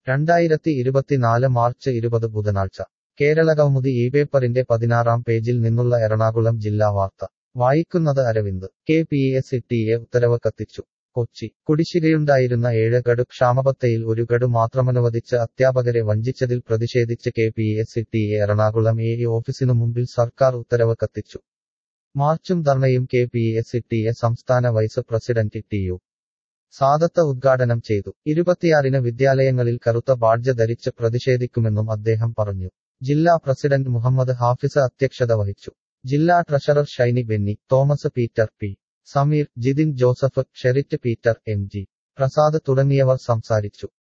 2024 March 20 ബുധനാഴ്ച കേരളകൗമുദി ഇപേപ്പറിന്റെ 16-ാം പേജിൽ നിന്നുള്ള എറണാകുളം ജില്ലാ വാർത്ത വായിക്കുന്നത് അരവിന്ദ്. KPSTE ഉത്തരവ് കത്തിച്ചു. കൊച്ചി കുടിശ്ശികയുണ്ടായിരുന്ന 7 ഗഡു ക്ഷാമബത്തയിൽ 1 ഗഡു മാത്രമനുവദിച്ച് അധ്യാപകരെ വഞ്ചിച്ചതിൽ പ്രതിഷേധിച്ച് KPSTE എറണാകുളം AE ഓഫീസിനു മുമ്പിൽ സർക്കാർ ഉത്തരവ് കത്തിച്ചു. മാർച്ചും ധർണയും KPSTE സംസ്ഥാന വൈസ് പ്രസിഡന്റ് TU സാദത്ത് ഉദ്ഘാടനം ചെയ്തു. 26-ന് വിദ്യാലയങ്ങളിൽ കറുത്ത ബാഡ്ജ് ധരിച്ച് പ്രതിഷേധിക്കുമെന്നും അദ്ദേഹം പറഞ്ഞു. ജില്ലാ പ്രസിഡന്റ് മുഹമ്മദ് ഹാഫിസ് അധ്യക്ഷത വഹിച്ചു. ജില്ലാ treasurer Shiny Benny, Thomas Peter, P. Sameer, Jithin Joseph, Sherit Peter, MG Prasad തുടങ്ങിയവർ സംസാരിച്ചു.